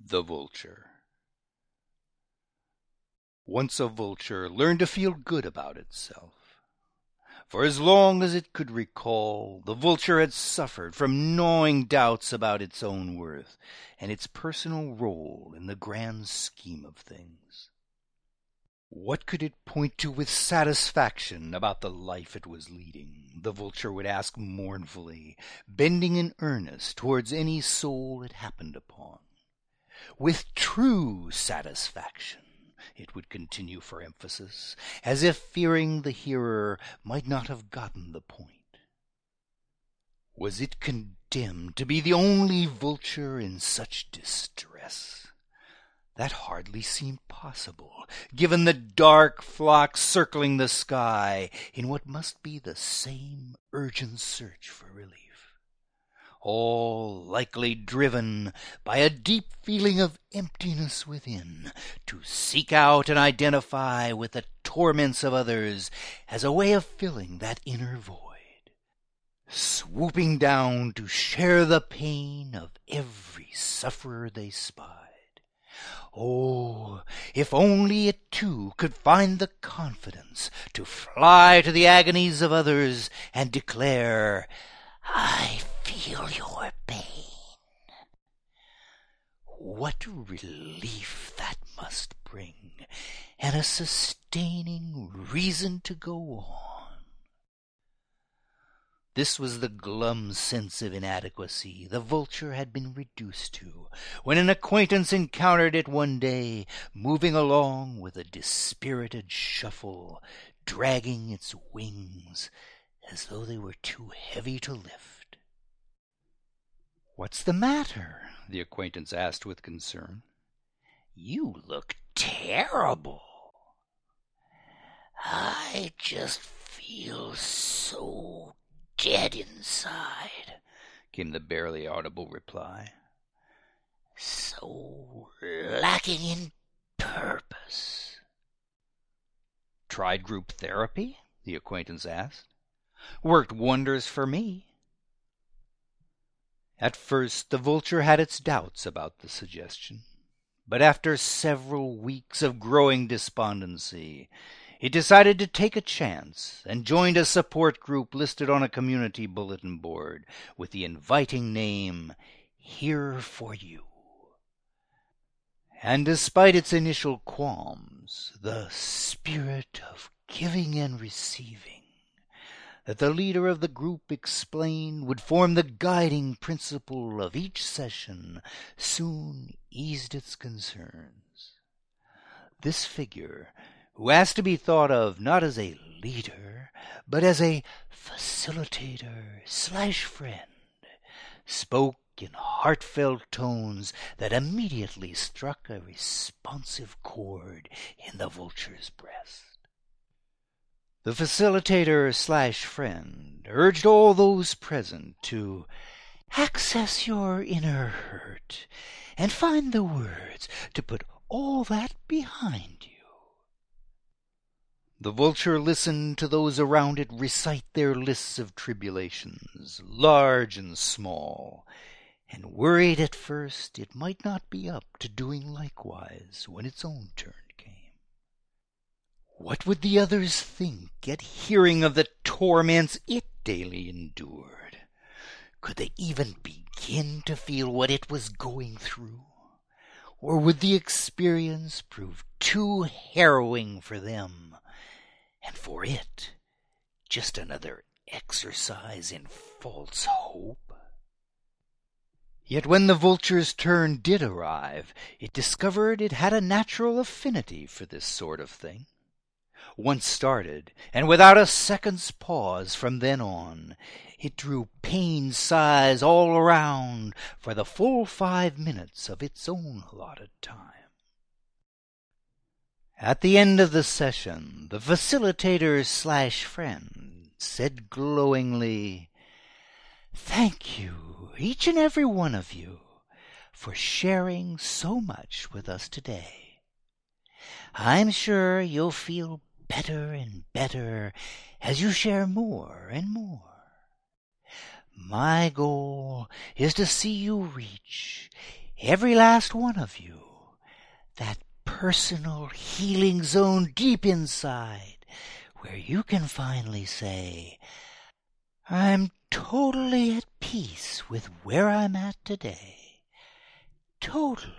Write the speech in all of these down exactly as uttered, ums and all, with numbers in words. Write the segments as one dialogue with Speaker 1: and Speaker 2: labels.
Speaker 1: The Vulture. Once a vulture learned to feel good about itself. For as long as it could recall, the vulture had suffered from gnawing doubts about its own worth and its personal role in the grand scheme of things. What could it point to with satisfaction about the life it was leading? The vulture would ask mournfully, bending in earnest towards any soul it happened upon. With true satisfaction, it would continue for emphasis, as if fearing the hearer might not have gotten the point. Was it condemned to be the only vulture in such distress? That hardly seemed possible, given the dark flock circling the sky in what must be the same urgent search for relief. All likely driven by a deep feeling of emptiness within, to seek out and identify with the torments of others as a way of filling that inner void, swooping down to share the pain of every sufferer they spied. Oh, if only it too could find the confidence to fly to the agonies of others and declare, "I feel your pain." What relief that must bring, and a sustaining reason to go on. This was the glum sense of inadequacy the vulture had been reduced to, when an acquaintance encountered it one day, moving along with a dispirited shuffle, dragging its wings as though they were too heavy to lift. "What's the matter?" the acquaintance asked with concern. "You look terrible." "I just feel so dead inside," came the barely audible reply. "So lacking in purpose." "Tried group therapy?" the acquaintance asked. "Worked wonders for me." At first the vulture had its doubts about the suggestion, but after several weeks of growing despondency, it decided to take a chance and joined a support group listed on a community bulletin board with the inviting name, "Here for You." And despite its initial qualms, the spirit of giving and receiving that the leader of the group explained would form the guiding principle of each session soon eased its concerns. This figure, who asked to be thought of not as a leader, but as a facilitator slash friend, spoke in heartfelt tones that immediately struck a responsive chord in the vulture's breast. The facilitator slash friend urged all those present to access your inner hurt and find the words to put all that behind you. The vulture listened to those around it recite their lists of tribulations, large and small, and worried at first it might not be up to doing likewise when its own turn came. What would the others think at hearing of the torments it daily endured? Could they even begin to feel what it was going through? Or would the experience prove too harrowing for them, and for it just another exercise in false hope? Yet when the vulture's turn did arrive, it discovered it had a natural affinity for this sort of thing. Once started, and without a second's pause from then on, it drew pained sighs all around for the full five minutes of its own allotted time. At the end of the session, the facilitator slash friend said glowingly, "Thank you, each and every one of you, for sharing so much with us today. I'm sure you'll feel better and better as you share more and more. My goal is to see you reach every last one of you, that personal healing zone deep inside, where you can finally say, I'm totally at peace with where I'm at today. Totally.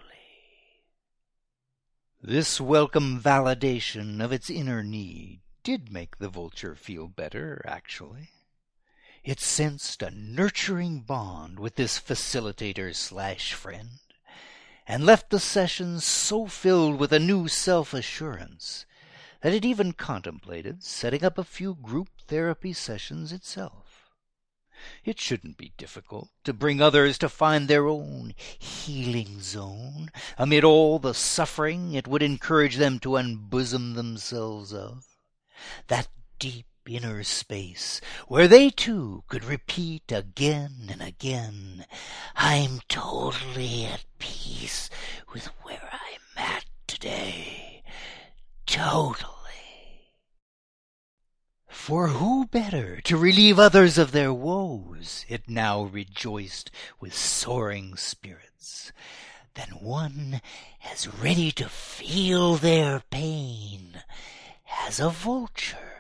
Speaker 1: This welcome validation of its inner need did make the vulture feel better, actually. It sensed a nurturing bond with this facilitator slash friend, and left the sessions so filled with a new self-assurance that it even contemplated setting up a few group therapy sessions itself. It shouldn't be difficult to bring others to find their own healing zone amid all the suffering it would encourage them to unbosom themselves of. That deep inner space where they too could repeat again and again, I'm totally at peace with where I'm at today. Totally. For who better to relieve others of their woes, it now rejoiced with soaring spirits, than one as ready to feel their pain as a vulture.